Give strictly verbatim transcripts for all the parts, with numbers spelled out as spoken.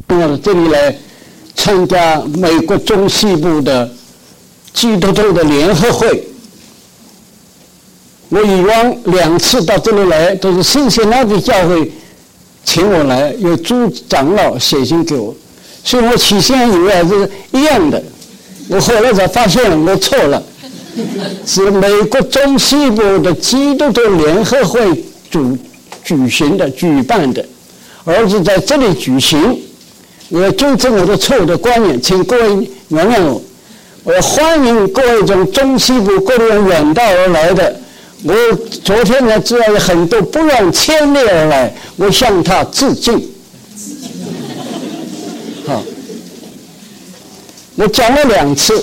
到这里来参加美国中西部的基督徒的联合会。我以往两次到这里来，都是新西兰的教会请我来，有朱长老写信给我，所以我起先以为是一样的，我后来才发现我错了，是美国中西部的基督徒联合会主举行的、举办的，而是在这里举行。我要纠正我的错误的观念，请各位原谅我。我要欢迎各位从中西部各地远道而来的。我昨天呢，知道有很多不远千里而来，我向他致敬。好，我讲了两次，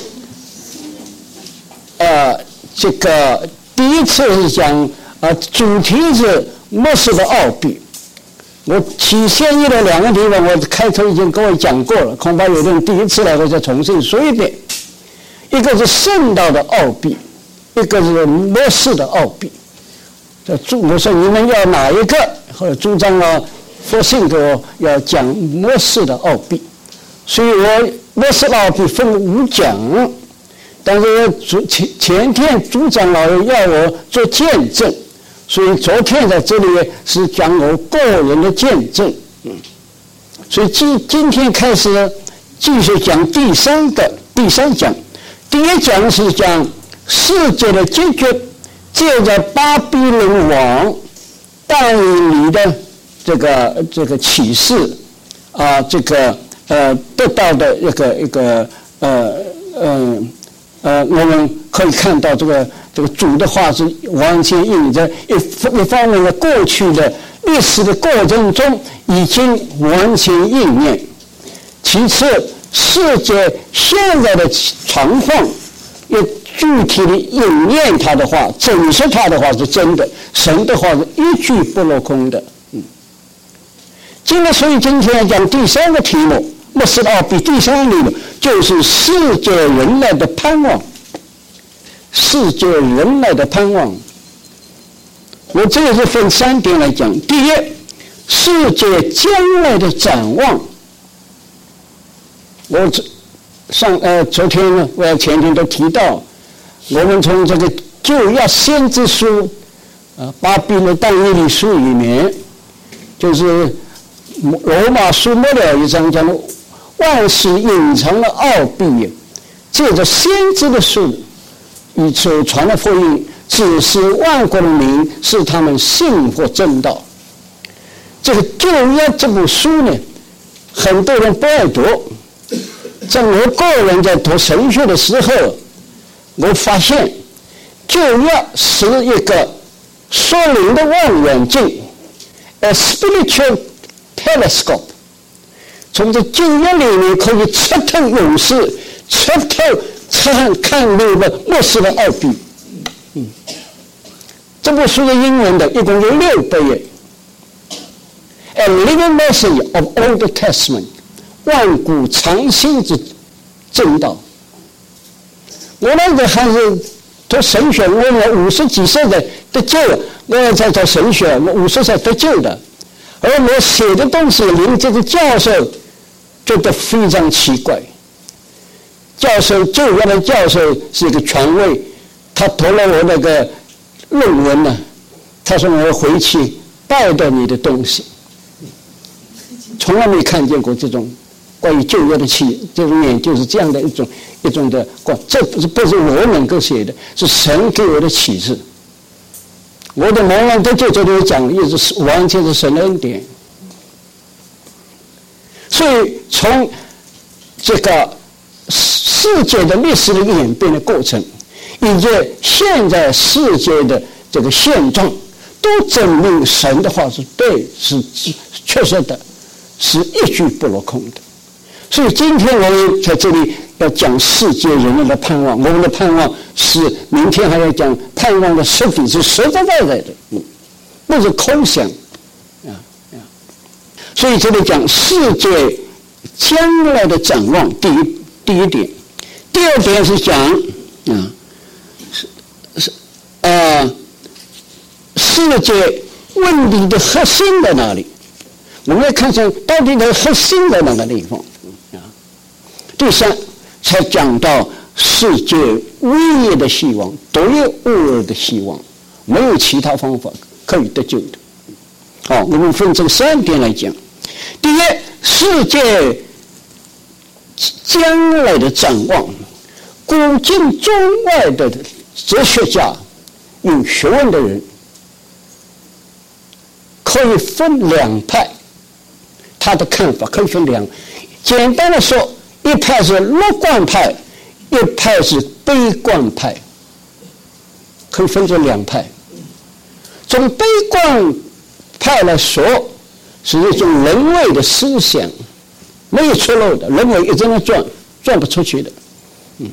呃，这个第一次是讲呃，主题是末世的奥秘。我起先议的两个地方，我开头已经各位讲过了，恐怕有人第一次来，我再重新说一遍。一个是圣道的奥秘，一个是末世的奥秘。这朱我说你们要哪一个？后来朱长老发信给我，要讲末世的奥秘，所以我末世的奥秘分五讲，但是前前天朱长老要我做见证。所以昨天在这里是讲我个人的见证，嗯，所以今今天开始继续讲第三个第三讲，第一讲是讲世界的结局，借着巴比伦王但以理的这个这个启示啊，这个呃得到的一个一个呃呃呃，我们可以看到这个。这个主的话是完全印在一一方面的过去的历史的过程中已经完全应验。其次，世界现在的状况也具体的应验他的话，证实他的话是真的，神的话是一句不落空的。嗯，今天所以今天讲第三个题目，末世的奥秘，第三个题目就是世界人类的盼望。世界人类的盼望，我这个是分三点来讲。第一，世界将来的展望。我上呃昨天呢，我前天都提到，我们从这个旧约先知书，呃巴比伦但以理书里面，就是罗马书末了一章讲的万事隐藏的奥秘，借着先知的书。以所传的福音指示万国的民，使他们信服真道。这个旧约这部书呢，很多人不爱读。在我个人在读神学的时候，我发现旧约是一个属灵的望远镜 ，a spiritual telescope。从这旧约里面可以彻透永世，彻透。看看那个末世的奥秘，嗯，这部书的英文的一共有六百页。A living message of Old Testament， 万古长新之正道。我那个还是读神学，我五十几岁的得救了，我在读神学，我五十岁得救的，而我写的东西令这个教授觉得非常奇怪。教授旧约的教授是一个权威，他读了我那个论文呢，他说我要回去带带你的东西，从来没看见过这种关于旧约的启这种研究是这样的一种一种的，这不是不是我能够写的，是神给我的启示。我的蒙恩得救这里讲，也是完全是神的恩典。所以从这个世界的历史的演变的过程，以及现在世界的这个现状，都证明神的话是对，是确实的，是一句不落空的。所以今天我们在这里要讲世界人类的盼望，我们的盼望是明天还要讲盼望的实体，是实实在在的，嗯，不是空想啊啊。所以这里讲世界将来的展望，第一第一点。第二点是讲啊，是是呃，世界问题的核心在哪里？ 我们要看看到底的核心在哪个地方啊。第三，才讲到世界唯一的希望，独一无二的希望，没有其他方法可以得救的。好，我们分成三点来讲。第一，世界将来的展望，古今中外的哲学家、有学问的人，可以分两派，他的看法可以分两。简单的说，一派是乐观派，一派是悲观派，可以分成两派。从悲观派来说，是一种人为的思想，没有出路的，人为一直能转，转不出去的。嗯，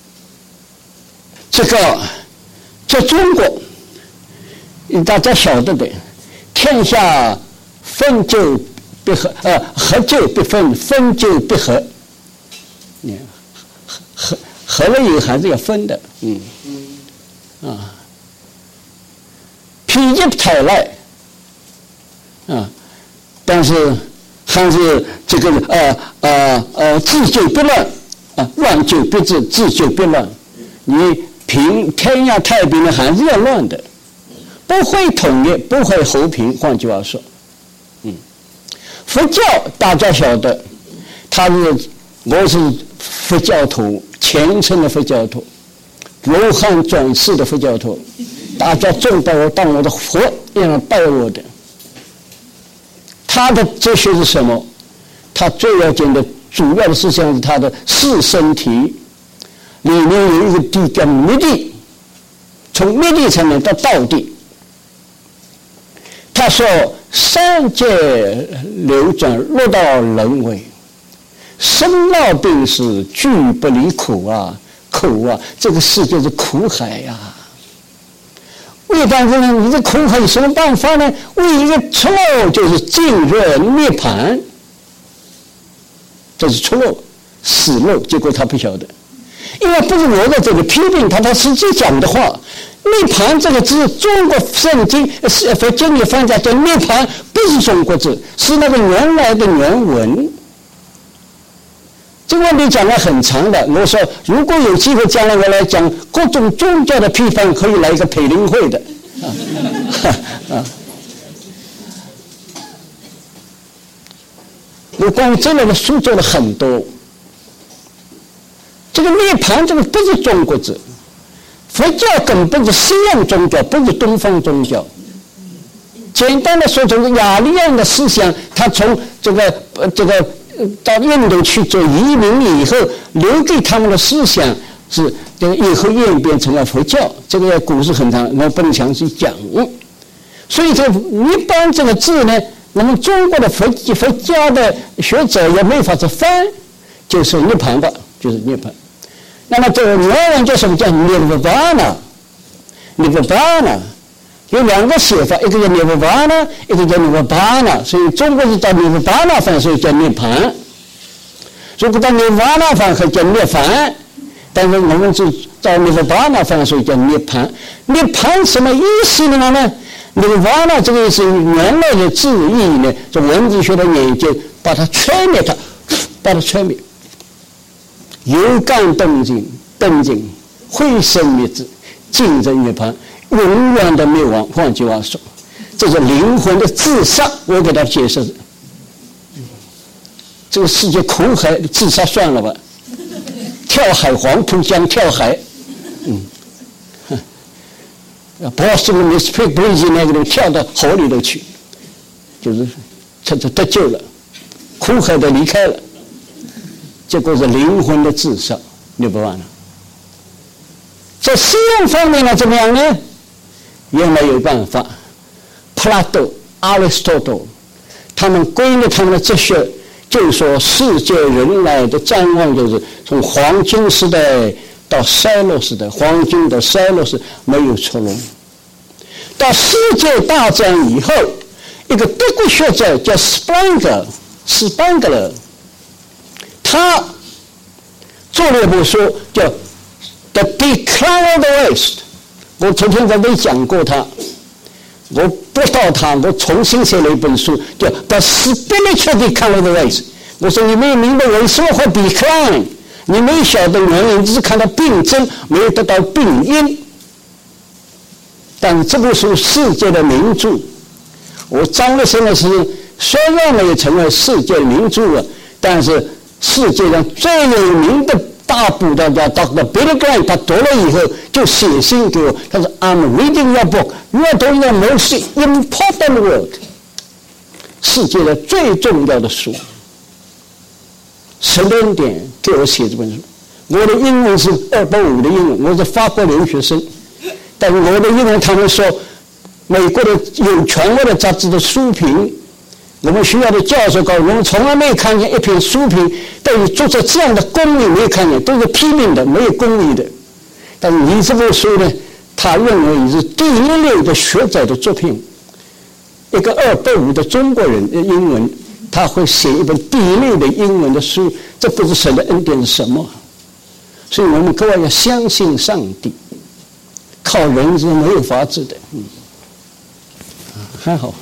这个在中国，大家晓得的，天下分久必合，呃，合久必分，分久必合。你合合了以后还是要分的，嗯，啊，否极泰来，啊，但是还是这个呃呃呃治久必乱，啊，乱久必治，治久必乱。你平天下太平呢，还是要乱的，不会统一，不会和平。换句话说，嗯，佛教大家晓得，他是我是佛教徒，虔诚的佛教徒，罗汉转世的佛教徒，大家众把我当我的佛一样拜我的。他的哲学是什么？他最要紧的主要的思想是他的四身体里面有一个地叫灭地，从灭地才能到道地。他说三界流转，六道轮回，生老病死俱不离苦啊，苦啊，这个世界是苦海呀、啊。为但是呢，你这苦海有什么办法呢？唯一的出路就是进入涅槃，这是出路，死路。结果他不晓得，因为不是我在这里批评他，他实际讲的话。涅槃这个字，中国圣经、佛经里翻译叫涅槃，不是中国字，是那个原来的原文。这个问题讲了很长的，我说如果有机会将来我来讲各种宗教的批判，可以来一个培灵会的啊啊！我关于这类的书做了很多。这个涅槃这个不是中国字，佛教根本是西洋宗教，不是东方宗教。简单的说，从雅利安的思想，他从这个呃这个。到印度去做移民以后，留给他们的思想是这个以后演变成了佛教。这个故事很长，我不能详细讲。所以这个一般这个字呢，那么中国的佛佛家的学者也没法子翻，就是涅槃吧，就是涅槃。那么这个原文叫什么？叫涅槃呐，涅槃呐。有两个写法，一个叫涅槃呐，一个叫涅槃呐。所以中国是到涅槃呐翻，所以叫涅槃。如果到涅槃呐翻，可以叫涅槃。但是我们是到涅槃呐翻，所以叫涅槃。涅槃什么意思呢？涅槃呐这个是原来的字义呢，从文字学的研究，把它吹灭它，把它吹灭，有感动静，动静，灰身灭智，尽真涅槃。永远的灭亡。换句话说，这是灵魂的自杀。我给他解释，这个世界苦海自杀算了吧，跳海黄浦江跳海，嗯，波士顿 Mississippi Bridge 那个人跳到河里头去，就是这就得救了，苦海的离开了，结果是灵魂的自杀，你不完了。在西洋方面呢，怎么样呢？也没有办法。普拉多、亚里士多德，他们归纳他们的哲学，就说世界人类的展望就是从黄金时代到衰落时代，黄金到衰落时没有出路。到世界大战以后，一个德国学者叫斯班格，斯班格勒，他做了一部书叫《The Decline of the West》。我昨天在这里讲过他， 我不到他，我重新写了一本书，叫《The Spiritual Decline of the Race》。我说你没有明白为什么会 decline， 你没晓得原因，只是看到病症，没有得到病因。但这部书世界的名著，我张了现在是虽然没有成为世界名著了，但是世界上最有名的大布道家 Doctor Billy Graham， 他读了以后就写信给我，他说 I'm reading your book, you are doing the most important work， 世界的最重要的书，神的恩典给我写这本书。我的英文是二百五的英文，我是法国留学生，但是我的英文他们说美国的有权威的杂志的书评，我们学校的教授告诉我们，从来没有看见一篇书评对于作者这样的公义，没有看见，都是批评的，没有公义的。但是你这本书呢，他认为是第一流的学者的作品。一个二百五的中国人的英文，他会写一本第一流的英文的书，这不是神的恩典是什么？所以我们各位要相信上帝，靠人是没有法子的。嗯，还好。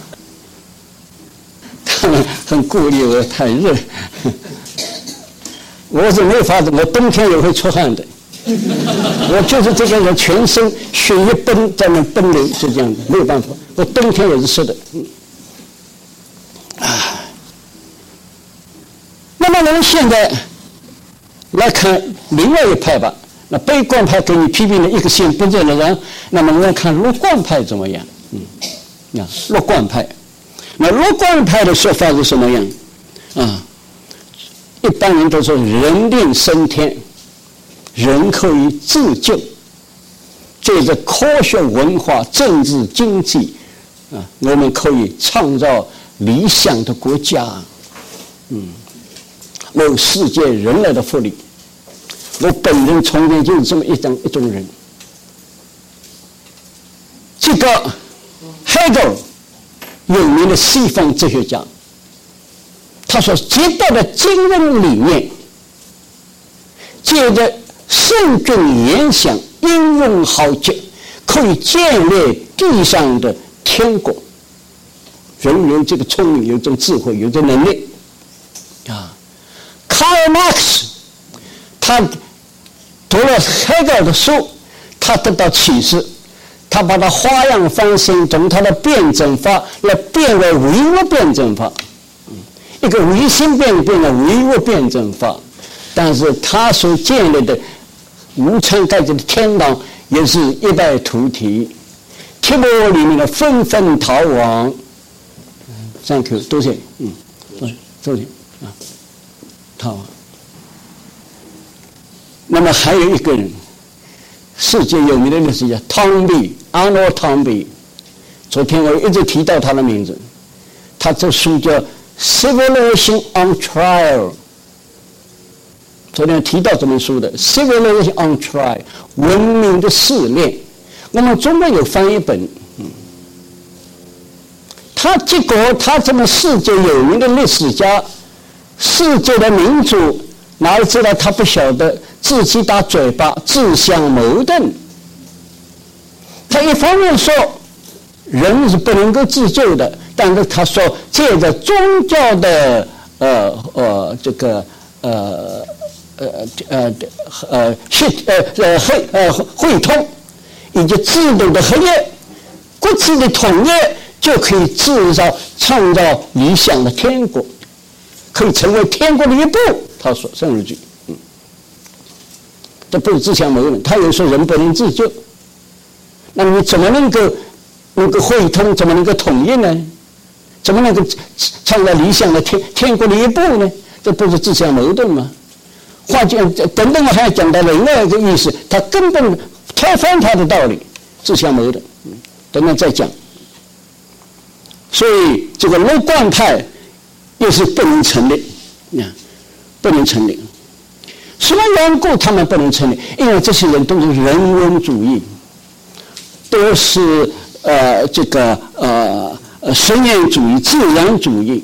他们很顾虑我太热，我是没有法子，我冬天也会出汗的。我就是这个人，全身血液奔在那奔流，就这样子，没有办法。我冬天也是湿的。嗯，啊，那么我们现在来看另外一派吧。那悲观派给你批评的一个线不正的人，那么我们看乐观派怎么样？嗯，啊，乐观派。那乐观派的说法是什么样？啊，一般人都说人定胜天，人可以自救，借着科学、文化、政治、经济，啊，我们可以创造理想的国家，嗯，为世界人类的福利。我本人从前就是这么一种一种人。这个 Hegel。有名的西方哲学家，他所接到的精神理念，借着圣君言想应用好节，可以建立地上的天国。人有这个聪明，有这种智慧，有这能力啊。卡尔马克思他读了黑格尔的书，他得到启示。他把它花样翻新，从他的辩证法来变为唯物辩证法，一个唯心辩变成唯物辩证法。但是他所建立的无产阶级的天堂也是一败涂地，铁幕里面的纷纷逃亡。Thank you， 多谢，嗯，多谢啊，逃亡。那么还有一个人。世界有名的历史家汤比 Arnold Toynbee， 昨天我一直提到他的名字。他这书叫《Civilization on Trial》。昨天提到这本书的《Civilization on Trial》，文明的试炼。我们中国有翻译本，嗯，他结果他这么世界有名的历史家，世界的民主，哪里知道他不晓得？自己打嘴巴，自相矛盾。他一方面说人是不能够自救的，但是他说借着宗教的呃呃这个呃呃呃呃协呃呃会呃会通以及制度的合一、国际的统一，就可以制造创造理想的天国，可以成为天国的一部。他说这样一句。这不是自相矛盾，他有说人不能自救，那你怎么能够能够汇通，怎么能够统一呢？怎么能够创造理想的天天国的一部呢？这不是自相矛盾吗？换句等等，我还要讲到另外一个意思，他根本推翻他的道理，自相矛盾。嗯，等等再讲。所以这个乐观派又是不能成立，啊，不能成立。什么缘故他们不能成立？因为这些人都是人文主义，都是呃这个呃呃实验主义、自然主义，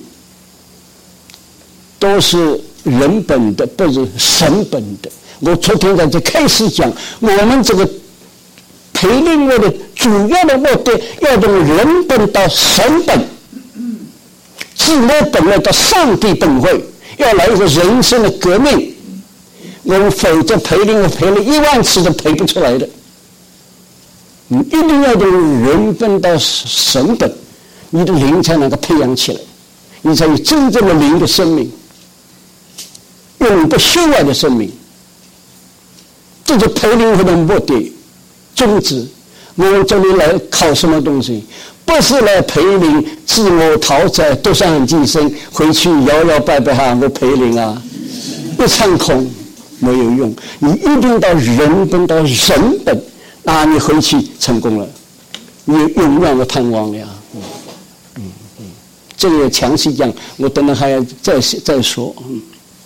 都是人本的，不是神本的。我昨天在这开始讲，我们这个培灵会的主要的目的，要从人本到神本，自我本来到上帝本位，要来一个人生的革命。我们否则培灵会培了一万次都培不出来的。你一定要从人本到神本，你的灵才能够培养起来，你才有真正的灵的生命，永不朽坏的生命。这是培灵会的目的宗旨。我们这里来考什么东西？不是来培灵自我讨债独善其身，回去摇摇摆摆哈，我培灵啊，一场空，没有用。你一定到人本到神本，那你回去成功了，你永远的盼望了呀。嗯嗯嗯，这个详细讲，我等等还要再再说。嗯，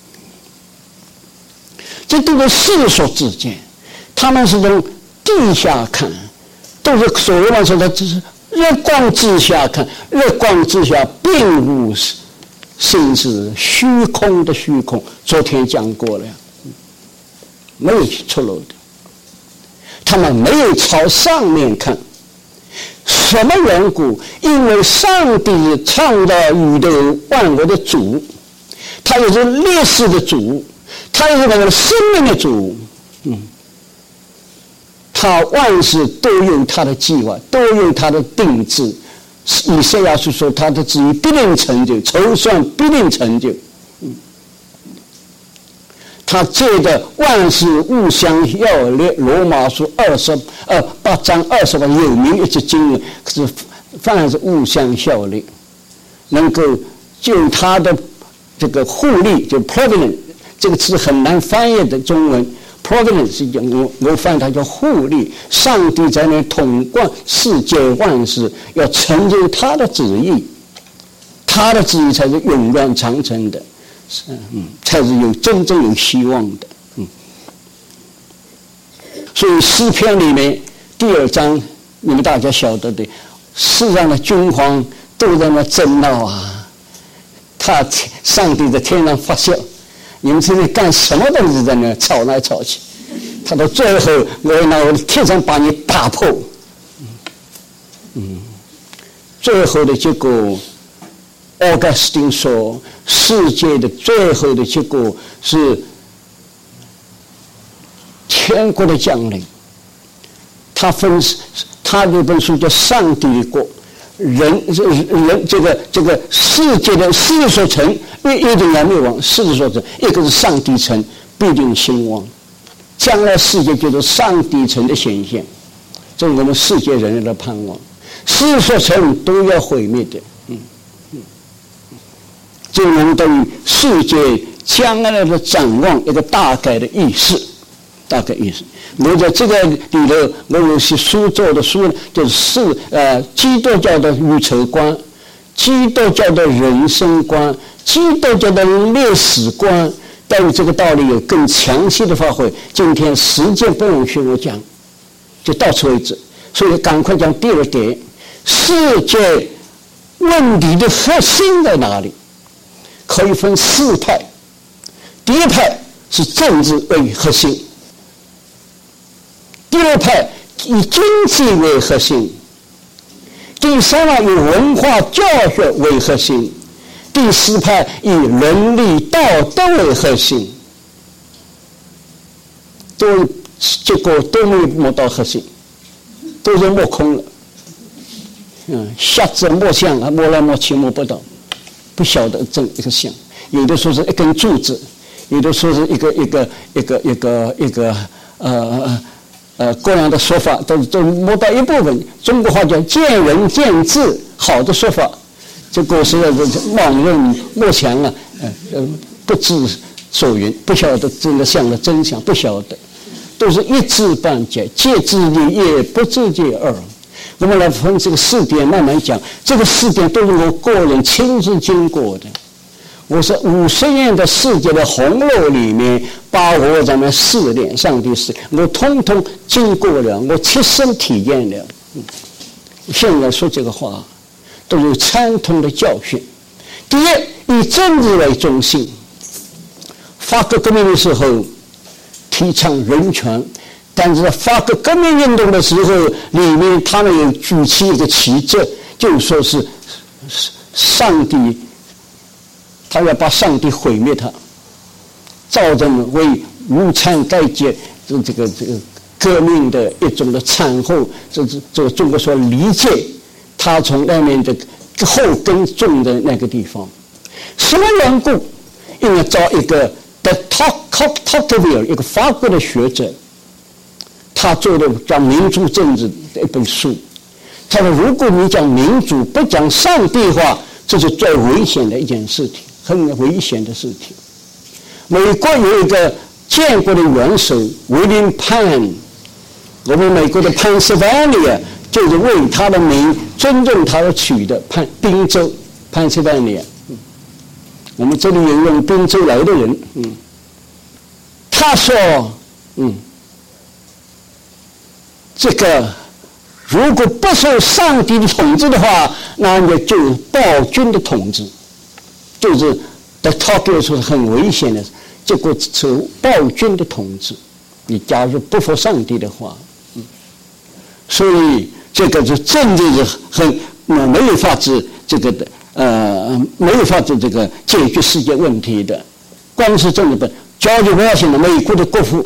这都是世俗之见，他们是从地下看，都是所谓来说的，只是日光之下看，日光之下并无心是虚空的虚空。昨天讲过了呀，没有出路的。他们没有朝上面看，什么缘故？因为上帝创造宇宙万物的主，他也是历史的主，他也是那个生命的主。嗯，他万事都有他的计划，都有他的定制。以赛亚书说，他的旨意必定成就，筹算必定成就。嗯，他借着万事互相效力，罗马书二十呃八章二十八有名一节经文是凡是互相效力，能够就他的这个护力，就 providence 这个词很难翻译的中文 ，providence 是讲我我翻译它叫护力，上帝在那统管世界万事，要成就他的旨意，他的旨意才是永远长存的。嗯，才是有真正有希望的。嗯，所以诗篇里面第二章，你们大家晓得的，世上的君皇都在那争闹啊，他上帝在天上发笑，你们这里干什么东西在那吵来吵去，他到最后我要拿我的天上把你打破。嗯，最后的结果。奥古斯丁说，世界的最后的结果是天国的降临。他分，他这本书叫《上帝的国》，人人这个这个世界的世俗城一一定要灭亡，世俗城一个是上帝城必定兴旺，将来世界就是上帝城的显现，这是我们世界人类的盼望。世俗城都要毁灭的。就能对世界将来的展望一个大概的意思，大概意思。我在这个里头，我有些书做的书，就是呃基督教的宇宙观、基督教的人生观、基督教的历史观，对于这个道理有更详细的发挥。今天时间不容许我讲，就到此为止。所以赶快讲第二点：世界问题的核心在哪里？可以分四派，第一派是政治为核心，第二派以经济为核心，第三派以文化教学为核心，第四派以伦理道德为核心，都结果都没有摸到核心，都是摸空了。嗯，瞎子摸象啊，摸来摸去摸不到。不晓得这一个像，有的说是一根柱子，有的说是一个一个一个一个一个呃呃各样的说法，都都摸到一部分。中国话叫见仁见智，好的说法，这个是妄认莫强啊，呃不知所云，不晓得真的像的真相，不晓得，都是一知半解，借知一也不知解二。我们来分这个四点，慢慢讲。这个四点都是我个人亲自经过的。我是五十年的世界的洪流里面，把我咱们试炼上帝试，我通通经过了，我切身体验了。嗯，现在说这个话，都有参通的教训。第一，以政治为中心。法国革命的时候，提倡人权， 但是法国革命运动的时候，里面他们有举起一个旗帜，就说是上帝，他要把上帝毁灭他，造成为无产阶级这这个这个革命的一种的产后，这这这个中国说理解，他从那边的后根种的那个地方，什么缘故？因为找一个 de Tocqueville 一个法国的学者。他做的讲民主政治的一本书，他说：“如果你讲民主不讲上帝话，这是最危险的一件事情，很危险的事情。”美国有一个建国的元首威廉潘，我们美国的 Pennsylvania 就是为他的名尊重他而取的潘宾州 Pennsylvania。我们这里有用宾州来的人，嗯，他说，嗯。这个如果不受上帝的统治的话，那么就有暴君的统治，就是的 Tocqueville 说是很危险的，这个是暴君的统治。你假如不服上帝的话，嗯，所以这个是政治是很没有法子这个的呃没有法子这个解决世界问题的，光是政治本。George Washington 美国的国父，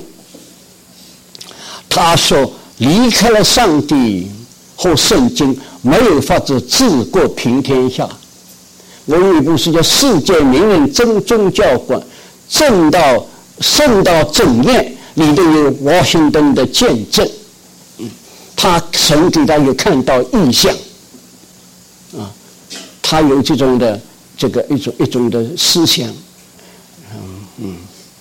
他说。离开了上帝和圣经，没有法子治国平天下。我有一部书叫《世界名人真宗教观》，正道圣道正验里头有华盛顿的见证，嗯，他神给他有看到异象，啊，他有这种的这个一种一种的思想，嗯嗯。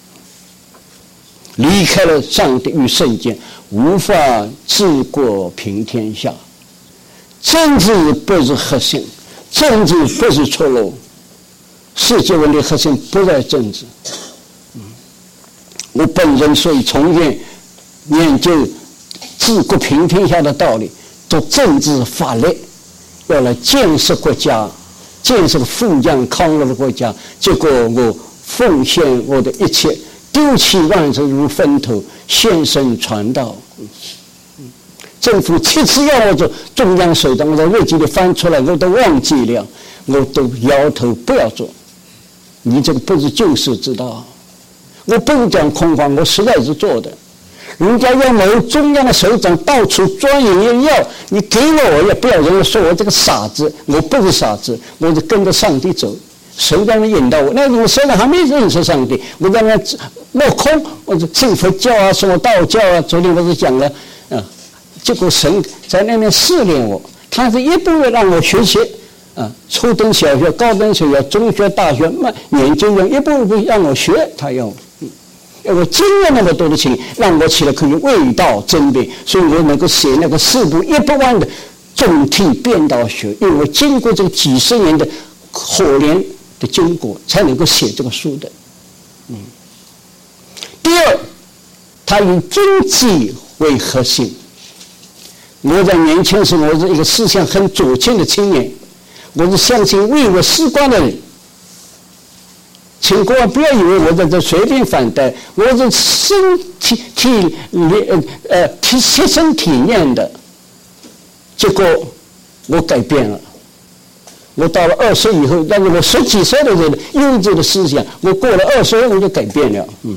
离开了上帝与圣经，无法治国平天下。政治不是核心，政治不是出路，世界问题核心不在政治。嗯，我本人所以从研研究治国平天下的道理，做政治法律，要来建设国家，建设富强康乐的国家。结果我奉献我的一切。丢弃万事如粪土，献身传道。政府七次要我做中央首长，我在日记里翻出来，我都忘记了，我都摇头不要做。你这个不是救世之道，我不是讲空话，我实在是做的。人家要某中央的首长到处钻研要，你给我，我也不要人家说我这个傻子，我不是傻子，我是跟着上帝走。谁让你引导我？那我虽然还没认识上帝，我在那落空，我是信佛教啊，什么道教啊。昨天不是讲了，啊，结果神在那边试炼我，他是一步步让我学习，啊，初等小学、高等小学、中学、大学、研究院，一步步让我学，他要，嗯，要我经历那么多的情，让我起来可以为道争辩，所以我能够写那个四部一百万的总体辩道学，因为我经过这个几十年的火炼。的经过才能够写这个书的，嗯。第二，他以经济为核心。我在年轻时，我是一个思想很左倾的青年，我是相信唯我是观的人。请各位不要以为我在这随便反对，我是身体体呃呃体切身体验的。结果我改变了。我到了二十以后，但是我十几岁的时候幼稚的思想，我过了二十我就改变了。嗯，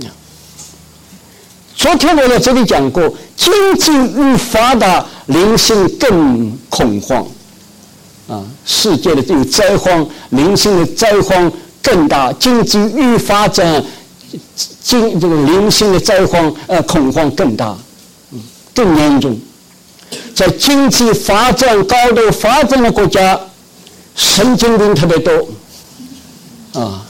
昨天我在这里讲过，经济愈发达，灵性更恐慌。啊，世界的这个灾荒，灵性的灾荒更大，经济愈发展，经这个灵性的灾荒呃恐慌更大，嗯，更严重。在经济发展高度发展的国家。神经病特别多，啊，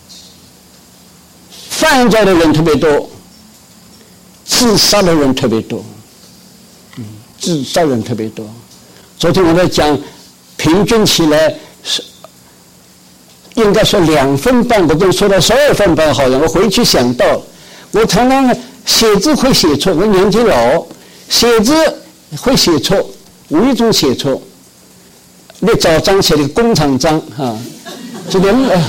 犯罪的人特别多，自杀的人特别多，嗯，自杀人特别多。昨天我在讲，平均起来是应该说两分半，我就说到十二分半，好像我回去想到，我常常写字会写错，我年纪老，写字会写错，无意中写错。你早章写的工厂章啊，这个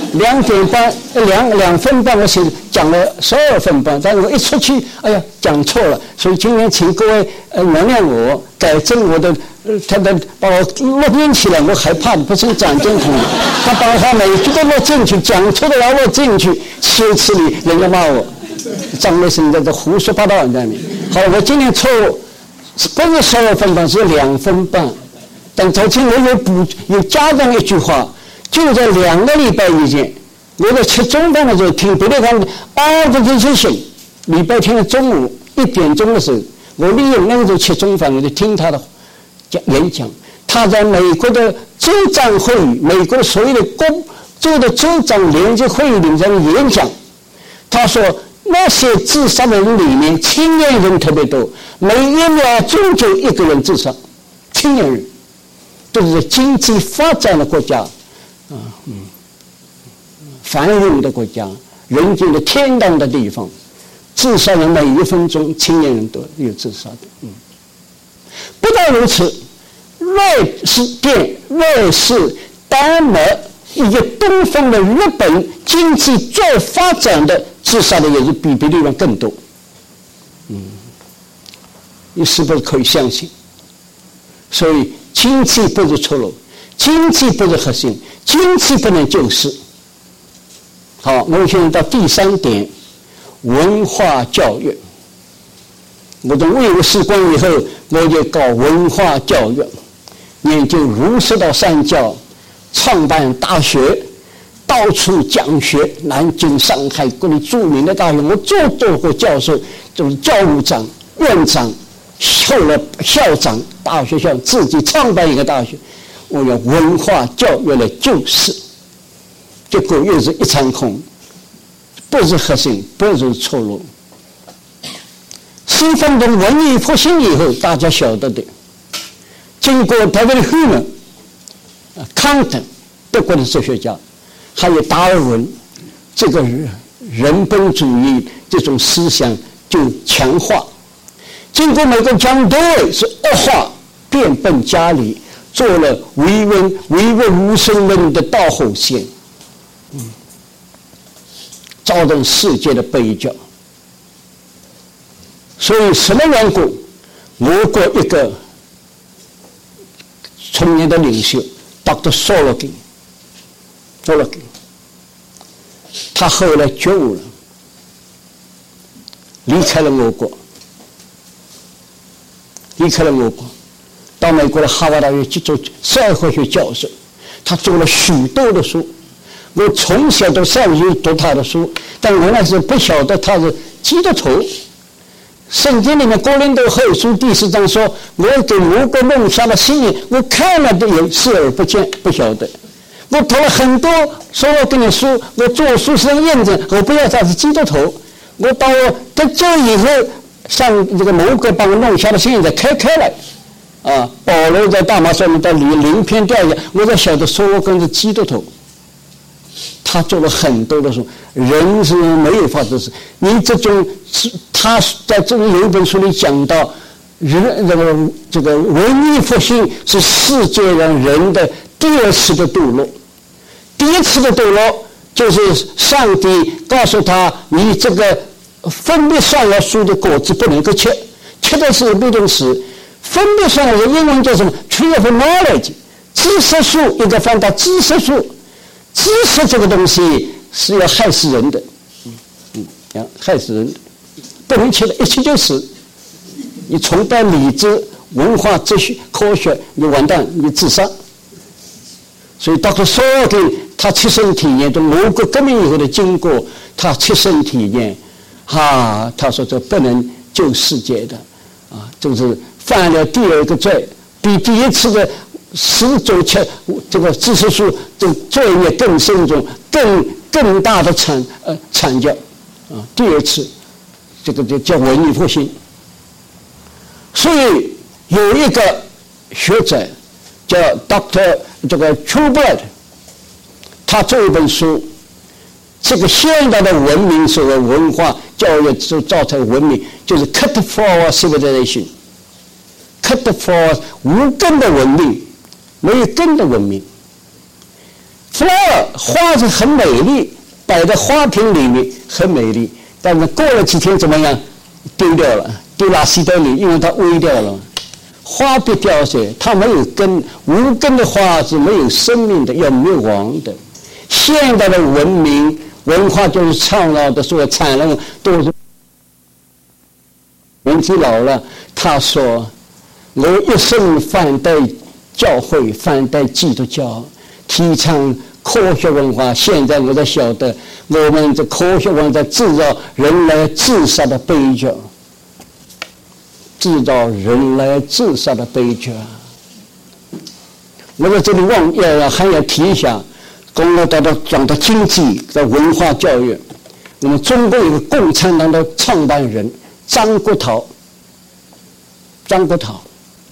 两点半，两两分半，我写讲了十二分半，但是我一出去，哎呀，讲错了，所以今天请各位呃原谅我，改正我的，呃，他的把我录音起来，我害怕不是蒋经统，他把他每句都录进去，讲错的要录进去，羞耻里人家骂我，张卫生在这胡说八道在里面。好，我今天错误，不是十二分半，是两分半，但昨天我有补有加上一句话。就在两个礼拜以前，我在吃中饭的时候听别的讲二十几次醒，礼拜天的中午一点钟的时候，我利用那个时候吃中饭，我就听他的讲演讲。他在美国的州长会议，美国的所有的公州的州长联席会议里面演讲，他说那些自杀的人里面，青年人特别多，每一秒钟就一个人自杀，青年人，都是经济发展的国家。啊，嗯，繁荣的国家，人间的天堂的地方，自杀的每一分钟，青年人都有自杀的。嗯，不但如此，瑞士电、瑞士、丹麦以及东方的日本经济最发展的自杀的也是比别的地方更多。嗯，你是不是可以相信？所以经济不是出路。经济不是核心，经济不能救市。好，我们现在到第三点，文化教育。我从卫武士官以后，我就搞文化教育，研究儒释道三教，创办大学，到处讲学，南京、上海各地著名的大学，我做做过教授，就是教务长、院长，后来校长，大学校自己创办一个大学。我用文化教育来救市，结果又是一场空，不是核心，不是出路。西方的文艺复兴以后，大家晓得的，经过他的后面，康德，德国的哲学家，还有达尔文，这个人本主义这种思想就强化。经过美国江德伟是恶化，变本加厉。做了唯物唯物无神论的导火线，嗯，造成世界的悲剧。所以什么缘故？我国一个聪明的领袖 Doctor Sologin， Sologin， 他后来觉悟了，离开了我国，离开了我国。到美国的哈佛大学去做社会学教授，他做了许多的书。我从小都上去读他的书，但我那时候不晓得他是基督徒。圣经里面哥林多后书第四章说：“我给魔鬼弄瞎了心眼，我看了都有视而不见，不晓得。”我读了很多，说我跟你说，我做书是验证，我不要他是基督徒。我到我得救以后，像这个魔鬼把我弄瞎了心眼，才开开了。啊，保罗在大马上面到临临篇调查，我才晓得说我跟是基督徒。他做了很多的书，人是没有法子事。你这种是他在这里有一本书里讲到，人这个这个文艺复兴是世界上人的第二次的堕落。第一次的堕落就是上帝告诉他，你这个分别善恶树的果子不能够吃，吃的是被动词。分别善恶英文叫什么 ？Tree of knowledge， 知识树，一个翻到知识树。知识这个东西是要害死人的，嗯嗯，要害死人的，不能吃的，一吃就死。你崇拜理智、文化、哲学、科学，你完蛋，你自杀。所以 Doctor Sologin 他切身体验的某个革命以后的经过，他切身体验，啊，他说这不能救世界的，啊，就是犯了第二个罪，比第一次的十种切这个知识树这罪孽更深重，更更大的惨呃惨叫，啊，第二次，这个就叫文艺复兴。所以有一个学者叫 Doctor 这个 Trueblood， 他做一本书，这个现代的文明所谓文化教育所造成文明，就是 cut for civilization。cut for 无根的文明，没有根的文明。 flower 花是很美丽，摆在花瓶里面很美丽，但是过了几天怎么样？丢掉了，丢垃圾袋里，因为它萎掉了。花必凋谢，它没有根，无根的花是没有生命的，要灭亡的。现代的文明文化就是创造的所有产能都是。年纪老了，他说：“我一生反对教会，反对基督教，提倡科学文化。现在我才晓得，我们这科学文化在制造人类自杀的悲剧。”制造人类自杀的悲剧。我在这里忘要还要提一下，公共到到讲到经济的文化教育。我们中国有个共产党的创办人张国焘，张国焘，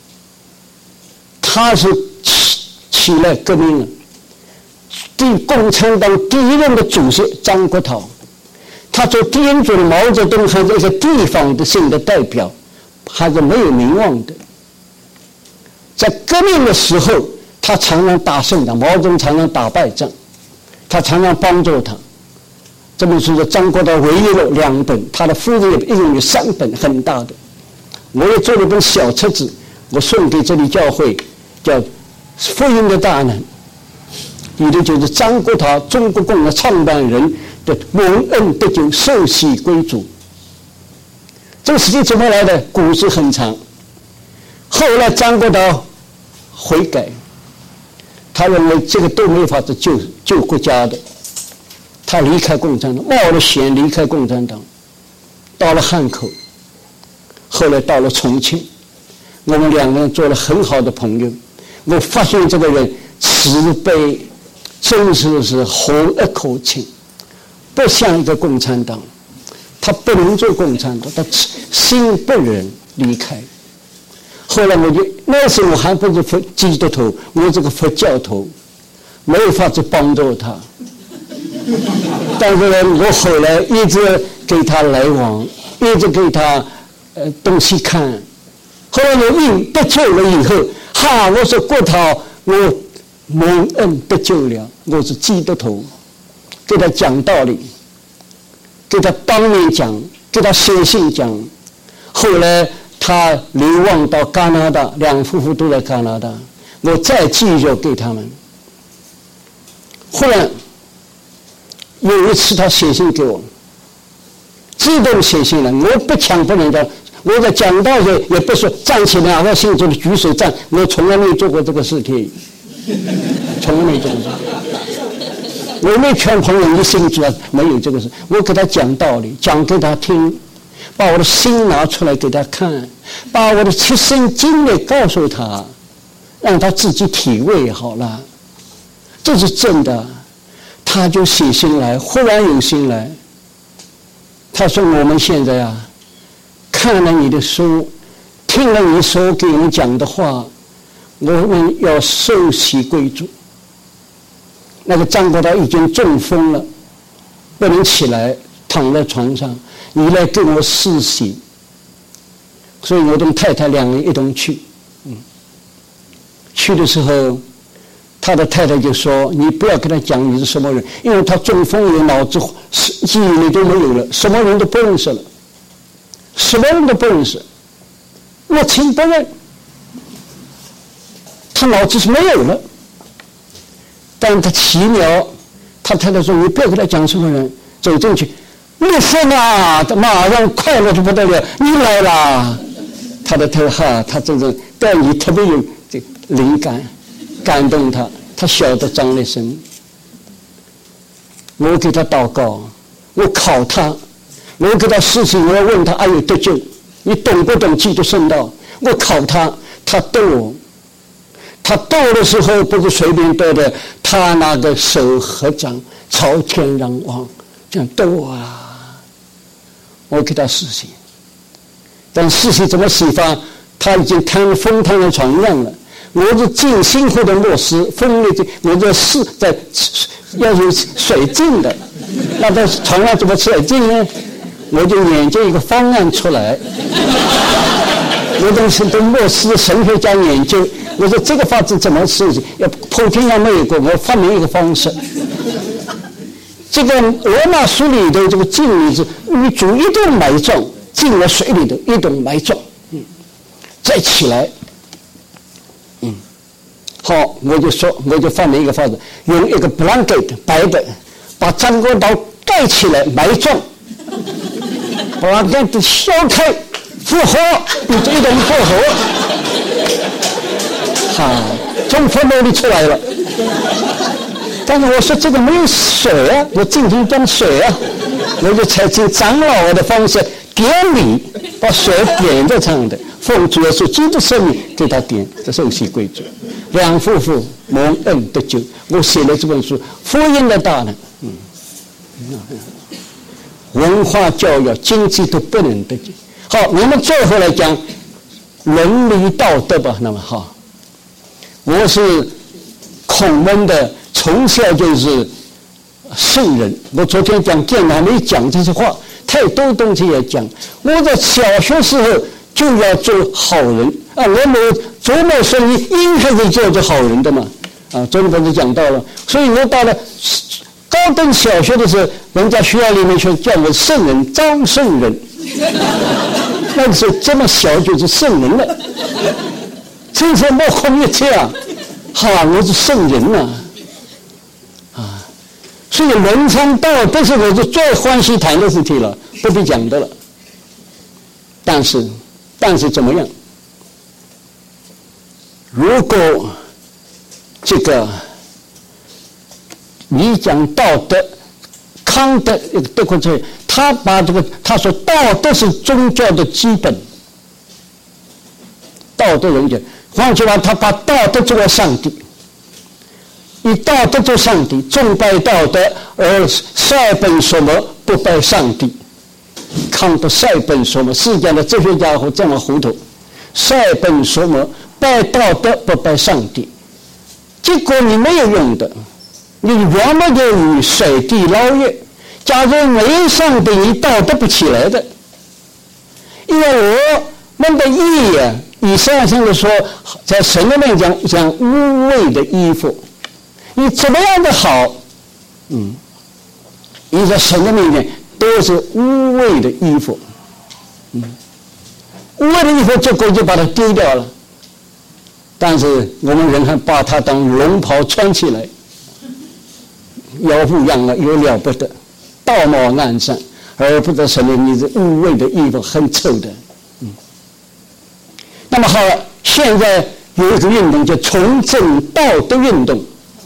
他是起起来革命了。对共产党第一任的主席张国焘，他做滇准毛泽东和这个地方的性的代表。还是没有名望的。在革命的时候，他常常打胜仗，毛泽东常常打败仗，他常常帮助他。这本书是张国焘唯一的两本，他的夫人一共有三本很大的。我也做了一本小册子，我送给这里教会，叫《福音的大能》，里头就是张国焘中国共的创办人的蒙恩得救、受洗归主。这个事情怎么来的？故事很长。后来张国焘悔改，他认为这个都没法子救救国家的，他离开共产党，冒了险离开共产党，到了汉口，后来到了重庆，我们两个人做了很好的朋友。我发现这个人慈悲，真是是和蔼可亲，不像一个共产党。他不能做共产党，他心不忍离开。后来我就那时候我还不是佛基督徒，我这个佛教徒，没有法子帮助他。但是呢，我后来一直给他来往，一直给他呃东西看。后来我运得救了以后，哈，我说国焘，我蒙恩得救了，我是基督徒，给他讲道理。给他当面讲，给他写信讲。后来他流亡到加拿大，两夫妇都在加拿大。我再继续给他们。忽然有一次他写信给我，自动写信了，我不强迫人家。我在讲道时也不说站起来，我信就是举手站，我从来没做过这个事情，从来没做过这个。我没劝朋友你信主啊，没有这个事。我给他讲道理，讲给他听，把我的心拿出来给他看，把我的亲身经历告诉他，让他自己体会好了。这是真的。他就写信来，忽然有信来，他说我们现在啊，看了你的书，听了你所给我们讲的话，我们要受洗归主。那个张国焘已经中风了，不能起来，躺在床上。你来跟我施洗，所以我跟太太两个人一同去。嗯，去的时候，他的太太就说：“你不要跟他讲你是什么人，因为他中风有脑子记忆力都没有了，什么人都不认识了，什么人都不认识，我亲不认，他脑子是没有了。”但他奇妙，他太太说：“你不要跟他讲什么人。”走进去，牧师啊，他马上快乐的不得了，你来啦！他的太太哈，他真是对你特别有这灵感，感动他，他晓得张立生。我给他祷告，我考他，我给他事情，我要问他：“哎呦，得救，你懂不懂基督圣道？”我考他，他懂。他斗的时候不是随便斗的，他那个手合掌朝天仰望，这样斗啊！我给他实习，但实习怎么洗法？他已经瘫风瘫在床上了。我是尽辛苦的牧师，风里我这是在要有水浸的，那在床上怎么水浸呢？我就研究一个方案出来。我当时对牧师神学家研究， 我说这个法子怎么设计？要破天下没有过，我发明一个方式。这个罗马书里的这个敬礼是，你主一动埋葬，进了水里头一动埋葬，嗯，再起来，嗯，好，我就说，我就发明一个法子，用一个 blanket 白的，把张国刀盖起来埋葬，把它给削开，复活，你这一动复活，好，从坟墓里出来了。但是我说这个没有水啊，我进行装水啊，我就采取长老的方式点礼，把水点在上的，奉主耶稣基督圣名给他点，这受洗归主，两夫妇蒙恩得救。我写了这本书，福音的大能，嗯，文化教育、经济都不能得救。好，我们最后来讲伦理道德吧。那么好，我是孔门的。从小就是圣人，我昨天讲见还没讲这些话，太多东西要讲。我在小学时候就要做好人啊，我们祖母说你应该是做做好人的嘛，啊，昨天不是讲到了，所以我到了高等小学的时候，人家学校里面就叫我圣人张圣人，那个时候这么小就是圣人了，真是莫空一切啊！哈，我是圣人啊！所以伦常道德是我是最欢喜谈的事情了，不必讲的了。但是，但是怎么样？如果这个你讲道德、康德德国这，他把这个他说道德是宗教的基本，道德人讲，换句话，他把道德作为上帝。以道德做上帝，重拜道德，而塞本什么不拜上帝？康德塞本什么？世界的哲学家伙这么糊涂，塞本什么拜道德不拜上帝？结果你没有用的，你原本就与水地捞月。假如没有上帝，你道德不起来的。因为我们的义啊，以上圣的说，在神的面讲讲污秽的衣服。你怎么样的好，嗯，你在神的面前都是污秽的衣服，嗯，污秽的衣服结果就把它丢掉了，但是我们人还把它当龙袍穿起来，耀武扬威有了不得，道貌岸然，而不得神的你是污秽的衣服很臭的，嗯。那么好了，现在有一个运动叫重整道德运动。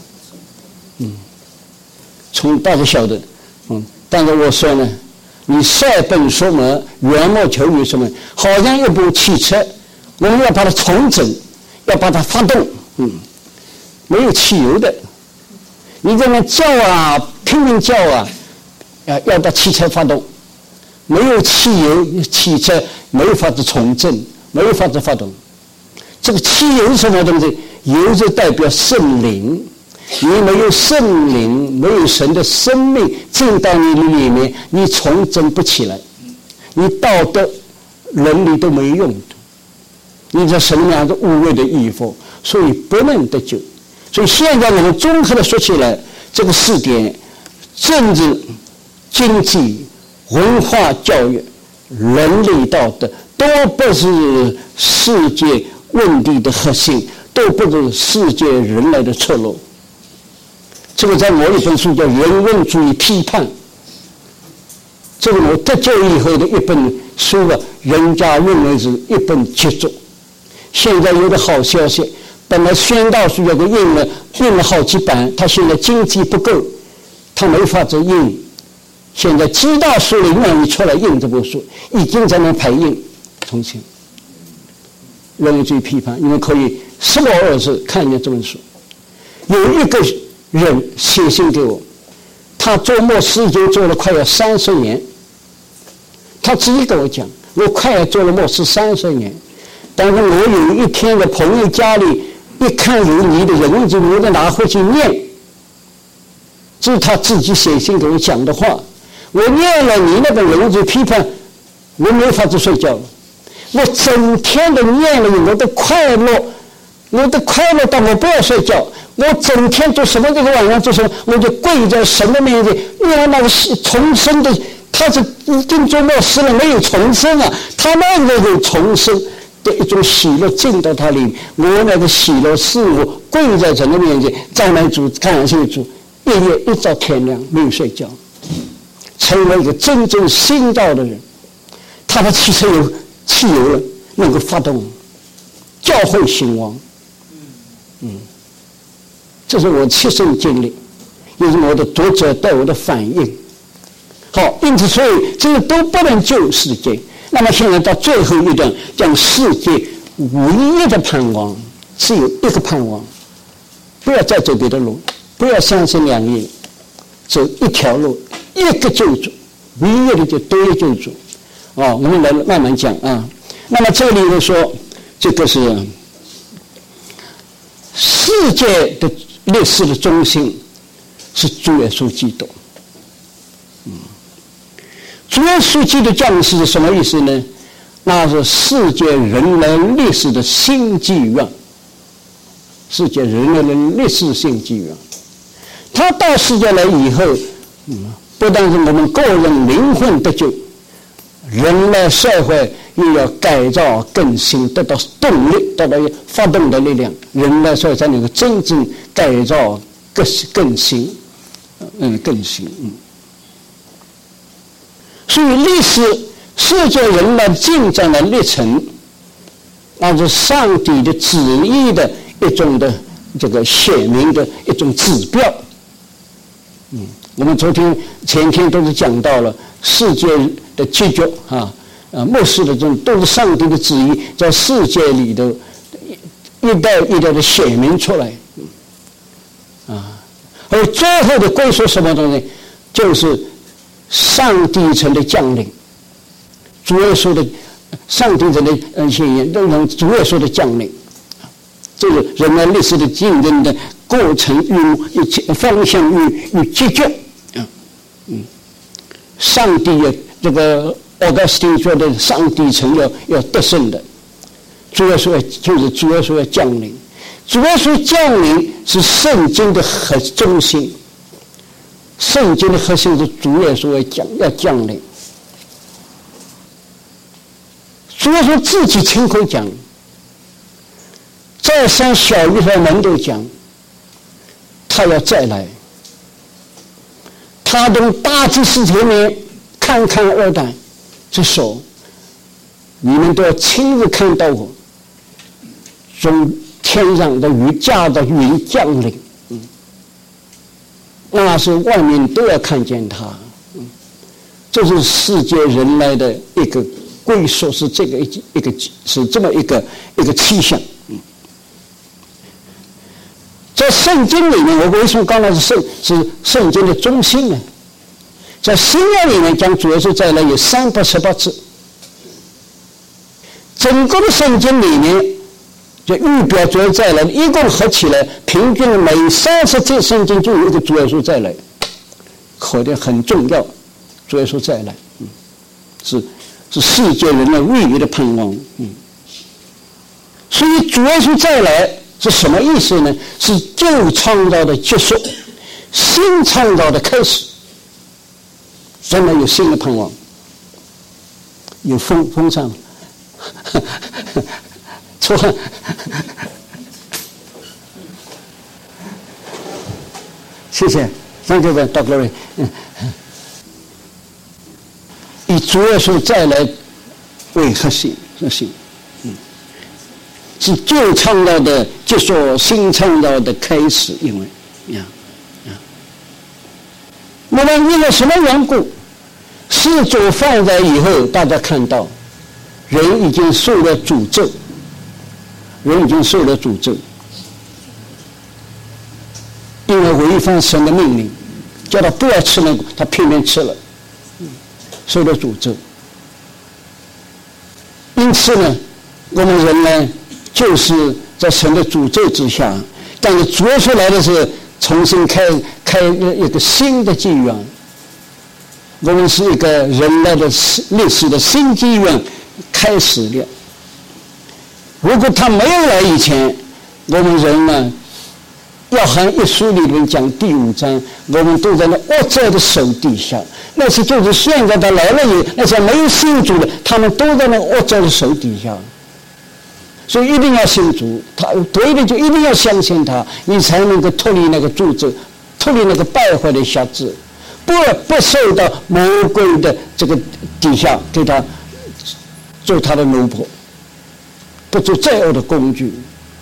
从大家晓得，嗯，但是我说呢，你塞本说么，缘木求鱼什么，好像一部汽车，我们要把它重整，要把它发动，嗯，没有汽油的，你在那叫啊，拼命叫啊，要要把汽车发动，没有汽油，汽车没有法子重整，没有法子发动。这个汽油是什么东西？油就代表圣灵。你没有圣灵，没有神的生命进到你里面，你重整不起来，你道德伦理都没用的，你这神样是污秽的衣服，所以不能得救。所以现在我们综合的说起来，这个四点：政治、经济、文化教育、伦理道德，都不是世界问题的核心，都不是世界人类的出路。这个在我一本书叫《人文主义批判》，这个我得救以后的一本书啊，人家认为是一本杰作。现在有个好消息，本来宣道书有个印了印了好几版，他现在经济不够，他没法子印。现在基大书里愿意出来印这部书，已经在那排印，重新《人文主义批判》，你们可以十多二十看见这本书。有一个人写信给我，他做牧师已经做了快要三十年，他自己跟我讲，我快要做了牧师三十年，但是我有一天的朋友家里一看有你的人文主义，我就拿回去念，这是他自己写信给我讲的话。我念了你那个人文主义批判，我没法子睡觉了，我整天的念了，我的快乐我的快乐到我不要睡觉，我整天做什么这个晚上做什么，我就跪在神的面前，因为那个重生的，他是已经做末世了，没有重生啊，他那个有重生的一种喜乐进到他里面，我那个喜乐是我跪在神的面前，赞美主，感谢主，一夜一直到天亮没有睡觉，成为一个真正新造的人。他的汽车有汽油了，能够发动，教会兴旺。嗯，这是我亲身经历，也是我的读者对我的反应。好，因此所以这个都不能救世界。那么现在到最后一段，讲世界唯一的盼望，只有一个盼望，不要再走别的路，不要三心两意，走一条路，一个救主，唯一的就独一救主。哦，我们来慢慢讲啊。那么这里又说，这个是世界的历史的中心是主耶稣基督。嗯，主耶稣基督降世是什么意思呢？那是世界人类历史的新纪元，世界人类的历史新纪元。他到世界来以后，嗯，不但是我们个人灵魂得救，人类社会又要改造更新，得到动力，得到发动的力量，人类社会才能够真正改造更更新，嗯，更新，嗯。所以历史世界人类进展的历程，那是上帝的旨意的一种的这个显明的一种指标。嗯，我们昨天前天都是讲到了世界的结局啊，呃，末世的这种都是上帝的旨意，在世界里头一代一代的显明出来，啊，而最后的归属什么东西，就是上帝城的降临，主耶稣的上帝城的呃显现，都从主耶稣的降临，这个人类历史的竞争的过程与方向与与结局，啊，嗯，上帝的这个奥古斯丁说的，上帝城要要得胜的，主耶稣就是主耶稣要降临，主耶稣降临是圣经的核中心，圣经的核心是主耶稣要降要降临，主耶稣自己亲口讲，再三小约翰门都讲，他要再来，他从大祭司前面侃侃而谈，就说你们都要亲自看到我从天上的雨驾的云降临，嗯，那是外面都要看见他，嗯，这是世界人类的一个归属，是这个一一个是这么一个一个气象。嗯，在圣经里面，我为什么刚才是圣是圣经的中心呢？在新约里面讲主耶稣再来有三百十八次，整个的圣经里面就预表主耶稣再来，一共合起来平均每三十节圣经就有一个主耶稣再来，可见很重要。主耶稣再来，嗯，是是世界人类唯一的盼望，嗯。所以主耶稣再来是什么意思呢？是旧创造的结束，新创造的开始。人类有新的盼望，有风风畅，错，谢谢，张教授 ，Doctor Ray， 以主耶稣再来为核心，核心，嗯，是旧创造的结束，新创造的开始，因为呀。那么因为什么缘故？世主放在以后，大家看到，人已经受了诅咒，人已经受了诅咒，因为违反神的命令，叫他不要吃那个，他偏偏吃了，受了诅咒。因此呢，我们人呢，就是在神的诅咒之下，但是主耶稣来的时候，重新开开一个新的纪元，我们是一个人类的历史的新纪元开始了。如果他没有来以前， 我们人呢，约翰一书里面讲第五章，我们都在那恶者的手底下。那些就是现在他来了以后，那些没有信主的，他们都在那恶者的手底下。所以一定要信主，他对的就一定要相信他，你才能够脱离那个诅咒，脱离那个败坏的辖制，不不受到魔鬼的这个底下，对他做他的奴仆，不做罪恶的工具。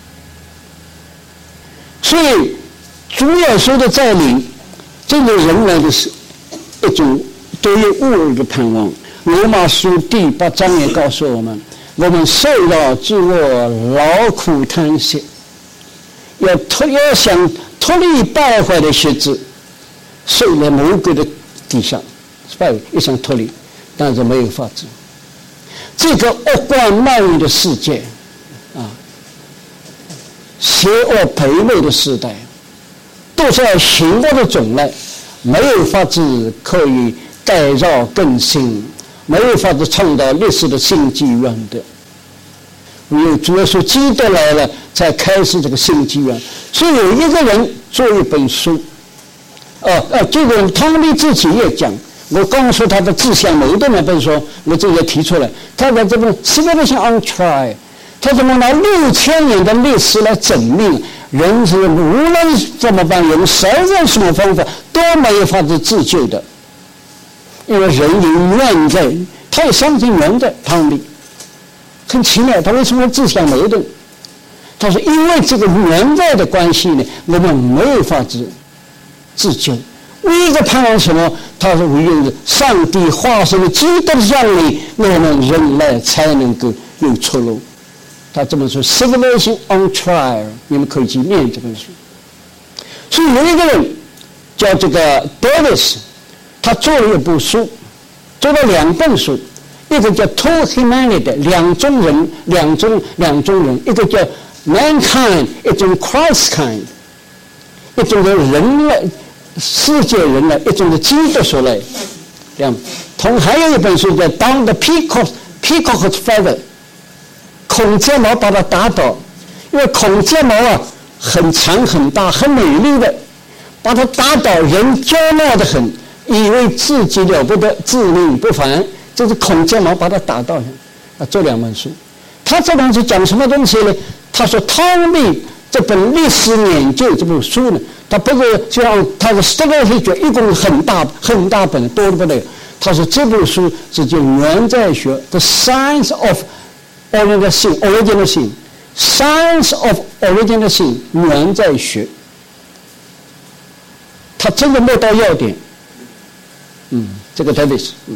所以主耶稣的带领，这个人来的是一种对于物的盼望。罗马书第八章也告诉我们，我们受到之恶，劳苦叹息，要脱要想脱离败坏的辖制，受在魔鬼的底下，败一想脱离，但是没有法子。这个恶贯满盈的世界啊，邪恶卑微的时代，都是要行恶的种类，没有法子可以改造更新，没有法子创造历史的新纪元的。因为主要是基督来了，才开始这个新纪元。所以有一个人做一本书，哦、啊，呃，这个人汤利自己也讲，我刚说他的自相矛盾那本书，我这也提出来，他在这本《Civilization on Trial》，他怎么拿六千年的历史来证明人是无论怎么办，用实验什么方法都没有法子自救的，因为人有原罪，他也相信原罪。汤利很奇妙，他为什么自相矛盾？他说因为这个原罪的关系呢，我们没有法子自救。唯一的盼望什么？他说唯有上帝化身的基督的降临，我们人类才能够有出路。他这么说 Civilization on Trial， 你们可以去念这本书。所以有一个人叫这个 Davis， 他做了一部书，做了两本书，一个叫 Two Humanity， 两种人，两种两种人，一个叫 Mankind， 一种 Christkind， 一种的人类世界人类，一种的基督所类。这样，同还有一本书叫 Down the Peacock Peacock's Feather， 孔雀毛把它打倒，因为孔雀毛啊很长很大很美丽的，把它打倒，人骄傲的很，以为自己了不得，自命不凡。这是孔雀毛把它打倒，啊，这两本书。他这本书讲什么东西呢？他说汤利这本历史研究这本书呢，他不是像他的 Stoic 一共很大很大本，多的不得了。他说这本书是叫原在学 The Science of Original Sin Original Sin Science of Original Sin 原在学。他真的摸到要点。嗯，这个 Davis， 嗯，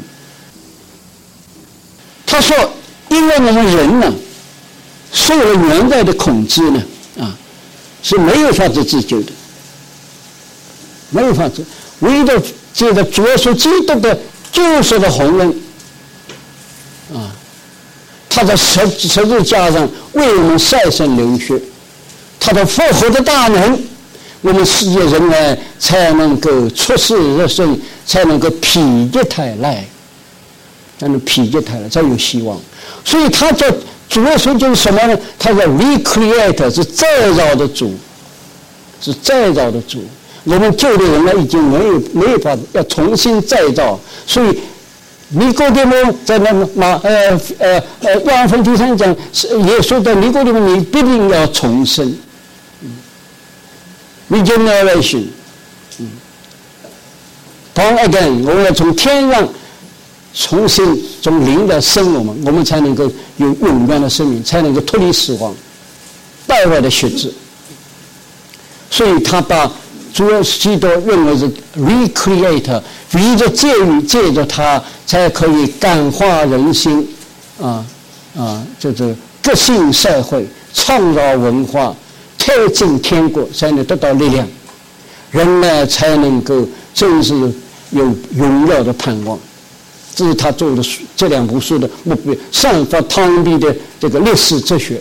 他说因为我们人呢受了原在的控制呢，啊，是没有法子自救的，没有法子。唯一的借着主耶稣基督的救赎的宏恩，啊，他在十十字架上为我们晒身流血，他的复活的大能，我们世界人呢才能够出世入生，才能够否极泰来，才能否极泰来，才有希望。所以他叫主耶稣就是什么呢？他叫 recreator， 是再造的主，是再造的主。我们旧的人呢已经没有没有法子，要重新再造。所以尼哥底母在那马呃呃呃约翰福音第三讲也说到尼哥底母，你必定要重生。嗯 ，regeneration， 嗯 ，born again， 我们要从天上重新从灵的生我们，我们才能够有永远的生命，才能够脱离死亡败坏的血质。所以他把主耶稣基督认为是 recreator， vì着借于借着他才可以感化人心，啊啊，就是革新社会，创造文化，推进天国，才能得到力量，人呢才能够真是有荣耀的盼望。这是他做的这两部书的目标，散发汤利的这个历史哲学。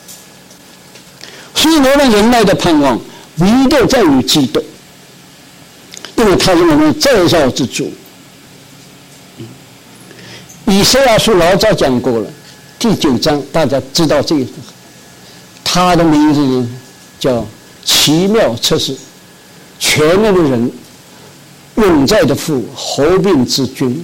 所以我们人类的盼望唯独在于基督，因为他是我们再造之主。以赛亚书老早讲过了，第九章大家知道这个，他的名字叫奇妙测试，全能的人，永在的父，合并之君，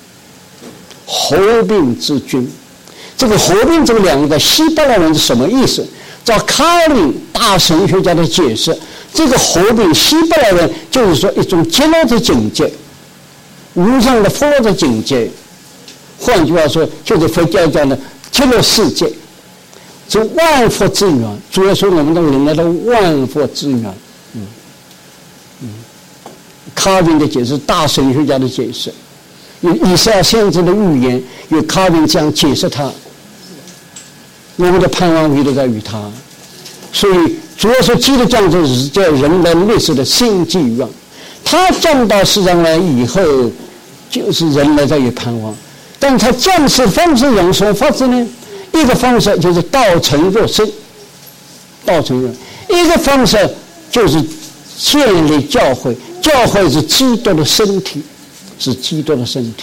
合并之君。这个合并这个两个在希伯来文是什么意思？照卡林大神学家的解释，这个合并希伯来文就是说一种极乐的境界，无上的佛的境界。换句话说，就是佛教讲的极乐世界，是万佛之源。主要说我们的人来到万佛之源。嗯嗯，卡林的解释，大神学家的解释，以以赛亚先知的预言，有卡林这样解释它。我们的盼望唯独在于他，所以主要是基督教就是叫人类历史的新纪元。他降到世上来以后，就是人类在于盼望。但是他降世方式用什么法子呢？一个方式就是道成肉身，道成肉；一个方式就是建立教会，教会是基督的身体，是基督的身体。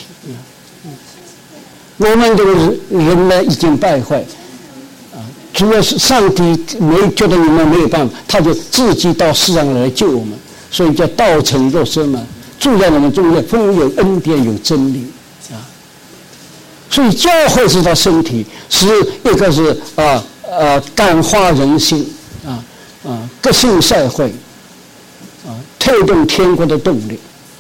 我们这个人类已经败坏。主要是上帝没觉得你们没有办法，他就自己到世上来救我们，所以叫道成肉身嘛，住在我们中间，丰有恩典有真理啊。所以教会是他身体，是一个是啊啊感化人心啊啊革新社会啊，推动天国的动力。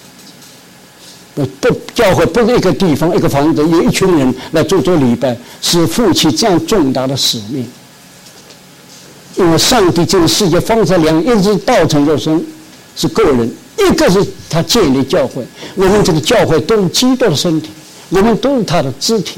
不，教会不是一个地方一个房子，有一群人来做做礼拜，是负起这样重大的使命。因为上帝这个世界方式两，一直道成肉身是个人，一个是他建立教会。我们这个教会都是基督的身体，我们都是他的肢体。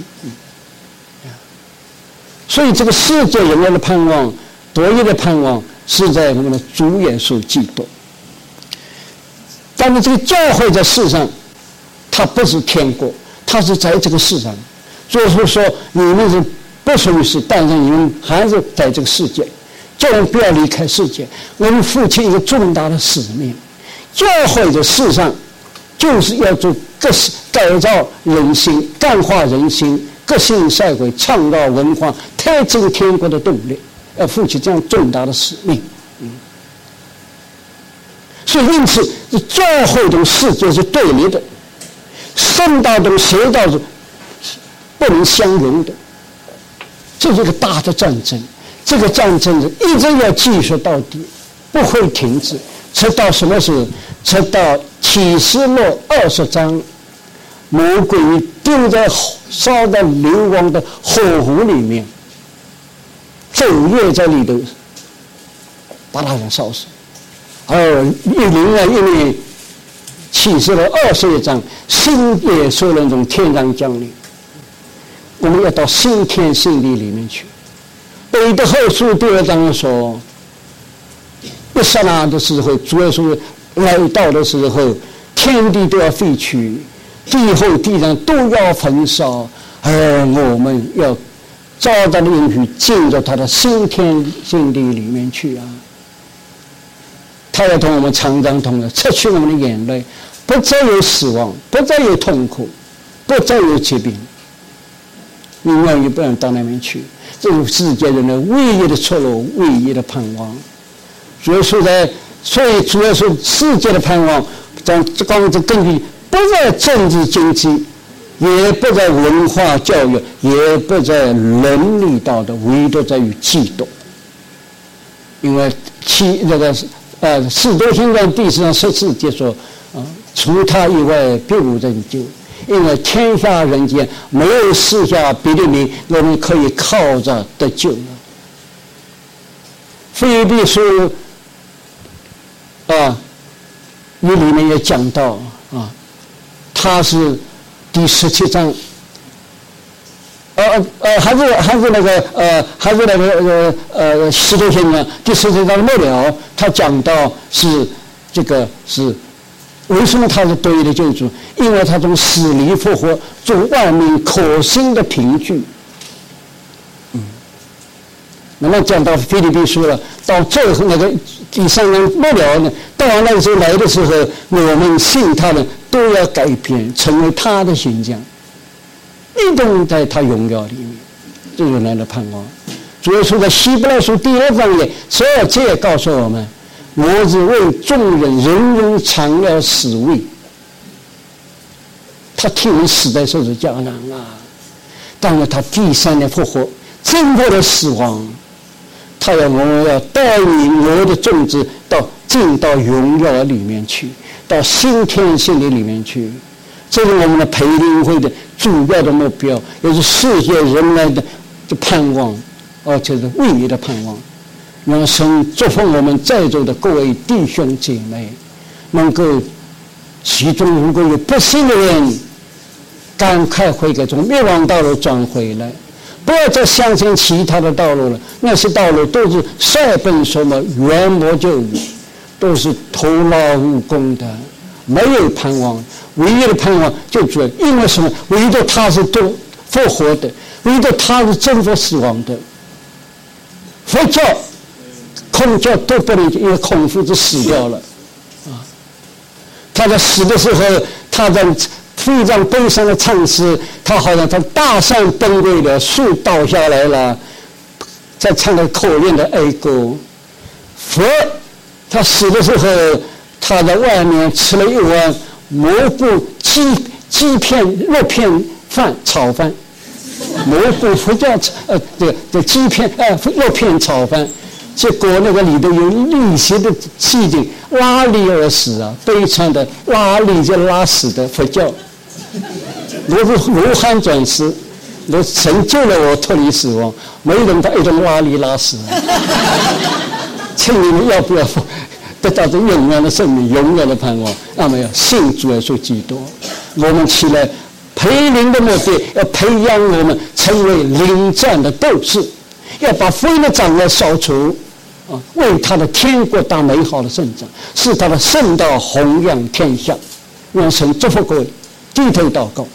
所以这个世界人类的盼望，得一的盼望是在我们的主耶稣基督。但是这个教会在世上，它不是天国，它是在这个世上。所以说说你们是不属于世，但是你们还是在这个世界。叫人不要离开世界，我们负起一个重大的使命。教会在世上就是要做革新、改造人心、感化人心、革新社会、创造文化、推进天国的动力，要负起这样重大的使命。嗯，所以因此，教会跟世界是对立的，圣道跟邪道是不能相容的，这是一个大的战争。这个战争是一直要继续到底，不会停止，直到什么时候？直到启示录二十章，魔鬼丢在烧到流亡的火湖里面，昼夜在里头把他给烧死。而一零二一年启示录二十一章，新耶稣那种天上降临，我们要到新天新地里面去。彼得后书第二章说，一刹那的时候，主耶稣来到的时候，天地都要废去，地后地上都要焚烧，而我们要照他的应许进入他的新天新地里面去啊！他要同我们常常同的，擦去我们的眼泪，不再有死亡，不再有痛苦，不再有疾病。你愿意不能到那边去？这是世界人的唯一的出路，唯一的盼望。主要是在，所以主要是世界的盼望，在光这根据不在政治经济，也不在文化教育，也不在伦理道德，唯独在于基督。因为其这个呃《使徒行传》第十章十四节说，啊，除他以外别无人救。因为天下人间没有赐下别的名，我们可以靠着得救了。腓立比书啊，你里面也讲到啊，他是第十七章，呃呃，还是还是那个呃，还是那个呃呃，使徒行传第十七章末了，他讲到是这个是。为什么他是得以的救主？因为他从死里复活，做万民可信的凭据。嗯，那么讲到腓立比书了，到最后那个第三章末了呢，到那个时候来的时候，我们信他的都要改变，成为他的形象，一同在他荣耀里面，这是人的盼望。 主耶稣在希伯来书第二章也十二节也告诉我们，我是为众人人人尝了死味。他替我们死在十字架上啊，当然他第三天复活，征服了死亡。他要我们要带领我的种子到进到荣耀里面去，到新天新地里面去。这是我们的培灵会的主要的目标，也是世界人类的的盼望，而且是唯一的盼望。让神祝福我们在座的各位弟兄姐妹，能够其中如果有不信的人，赶快悔改，从灭亡道路转回来，不要再相信其他的道路了。那些道路都是塞本什么缘魔就语，都是徒劳无功的，没有盼望。唯一的盼望就主要因为什么？唯独他是都复活的，唯独他是征服死亡的。佛教、孔教都不能，因为孔夫子死掉了啊。他在死的时候，他在非常悲伤的唱诗，他好像他大山崩溃了，树倒下来了，在唱的口令的哀歌。佛他死的时候，他在外面吃了一碗蘑菇鸡鸡片肉片饭炒饭，蘑菇佛教呃这这鸡片呃肉片炒饭，结果那个里头有利息的气体拉力而死啊，悲惨的拉力就拉死的佛教。我是罗汉转世，我神救了我脱离死亡，没人他一种拉力拉死。请你们要不要得到这永远的生命、永远的盼望？那么要信主耶稣基督。我们起来培灵的目的，要培养我们成为灵战的斗士，要把福音的障碍消除，啊，为他的天国当美好的生长，使他的圣道弘扬天下。让神祝福各位，低头祷告。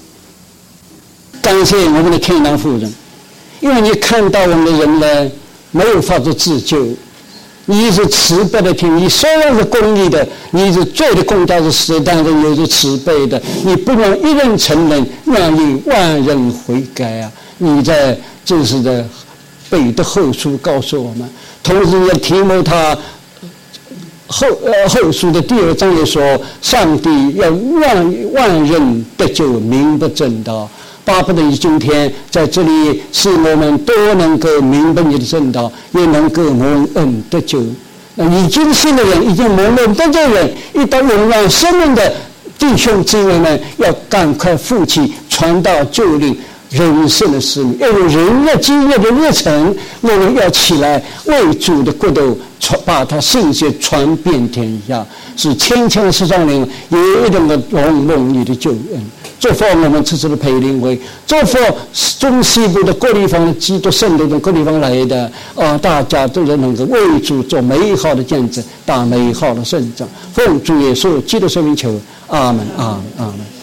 感谢我们的天堂夫人，因为你看到我们的人呢没有法子自救，你是慈悲的天，你虽然是公义的，你是罪的公道是死，但是你是慈悲的，你不让一人承认，让你万人悔改啊！你在这是的彼得后书告诉我们，同时也提摩他后呃后书的第二章也说，上帝要万万人得救，明白正道。巴不得你今天在这里，使我们都能够明白你的正道，也能够蒙恩得救。那已经信的人，已经蒙恩得救的人，一到永远生命的弟兄姊妹们，要赶快负起传道救灵人生的使命，要有人的经验的热忱，我们要起来为主的国度传，把他信息传遍天下，使千千世上人也能够荣蒙你的救恩。祝福我们这次的培灵会，祝福中西部的各地方的基督圣徒的各地方来的啊，大家都是能够为主做美好的见证，打美好的胜仗。奉主耶稣基督圣名求，阿门，阿门，阿门。